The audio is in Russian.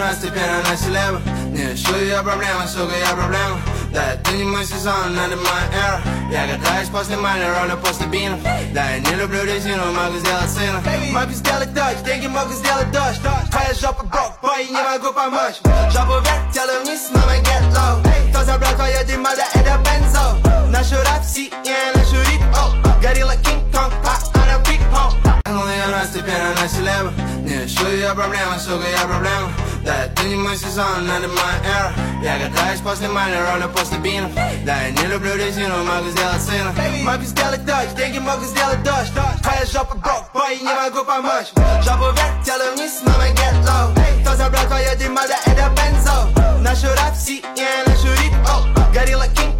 второстепенно на селебу. Не ищу я проблемы, сука, я проблема. Да, ты не мой сезон, надо моя эра. Я катаюсь после майна, ровно после бинов. Да, я не люблю резину, могу сделать сына. Могу сделать дочь, деньги могу сделать дождь. Твоя жопа брок, бой, не могу помочь. Жопу вверх, тело вниз, мама get low. Кто забрал твое дерьмо, да это бензо. Нашу рап, нашу рип, горилла Кинг-Конг, она пик-хоп. Я второстепенно на селебу. Не ищу я проблемы, сука, я проблема. Да, ты не мой сезон, надо моя эра. Я катаюсь после майна, ровно после бинов. Да, я не люблю резину, могу сделать сына. Могу сделать дочь, деньги могу сделать дождь. Твоя жопа брок, бой, не могу помочь. Жопу вверх, тело вниз, мама get low. Кто забрал твое дерьмо, да это бензо. Нашу рап, нашу рип, горилла Кинг.